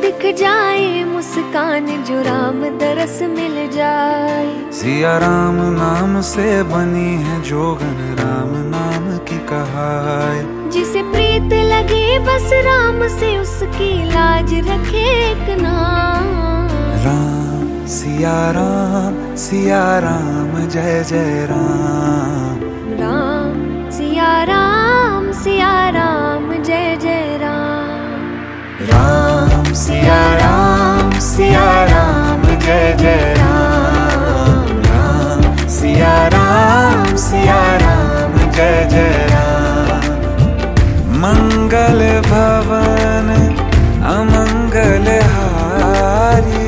दिख जाए मुस्कान जो राम दरस मिल जाए। सिया राम नाम से बनी है जोगन राम नाम की कहाय। जिसे प्रीत लगे बस राम से उसकी लाज रखे एक नाम। राम सिया राम जय जय राम। राम सिया राम जय जय राम। राम सिया राम जय जय राम। राम सिया राम जय जय राम। मंगल भवन अमंगल हारी।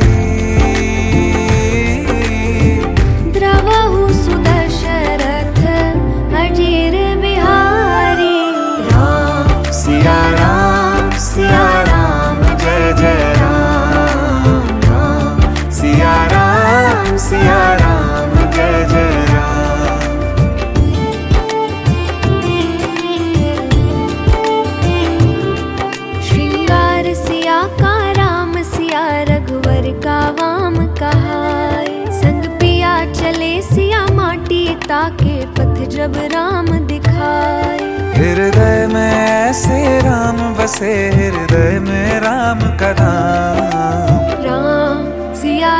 द्रवहु सुदशरथ अजीर बिहारी। राम सिया राम जय जय राम। राम सिया राम जय जय राम। श्रृंगार सिया का राम सिया रघुवर का वाम कहाय। संग पिया चले सिया माटी ताके पथ जब राम दिखाए। हृदय में ऐसे राम बसे हृदय में राम का नाम। राम सिया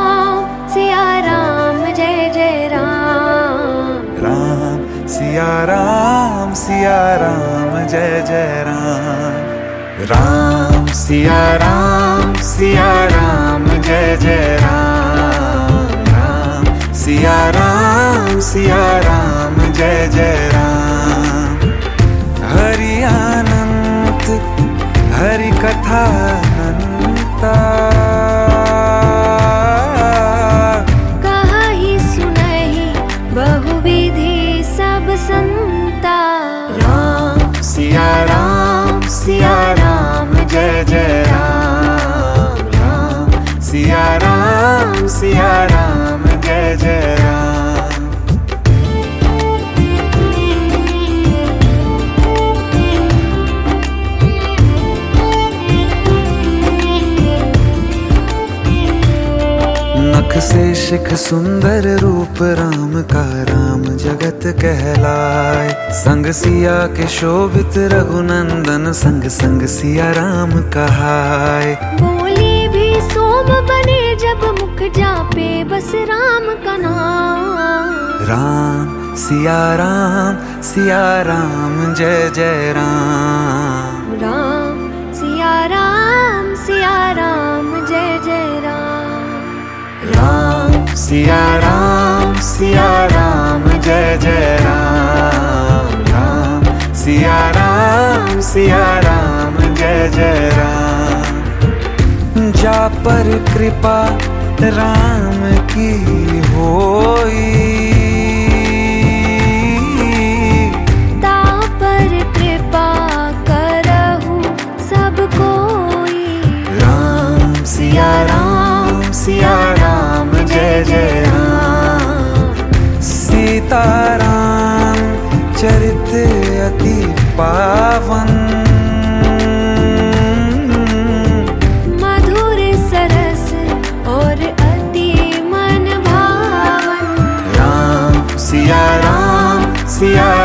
राम जय जय राम। राम सिया राम जय जय राम। राम सिया राम जय जय राम। राम सिया राम जय जय राम। हरि अनंत हरि कथा अनंता। कहा ही सुनहि बहुविधि सब संता। राम सिया राम जय जय राम। राम सिया राम जय जय राम। नख से शिख सुंदर रूप राम का राम जगत कहलाए। संग सिया के शोभित रघुनंदन संग संग सिया राम कहाय। बोली भी सोम बने जब मुख जापे बस राम का नाम। राम सिया राम जय जय राम। राम सिया राम जय जय राम। राम सिया राम जय जय राम। राम सिया राम जय जय राम। जा पर कृपा राम की होई। ता पर कृपा करहु सब कोई। राम सिया राम जय जय राम। सीताराम चरित अति पावन। मधुर सरस और अति मन भावन। राम सिया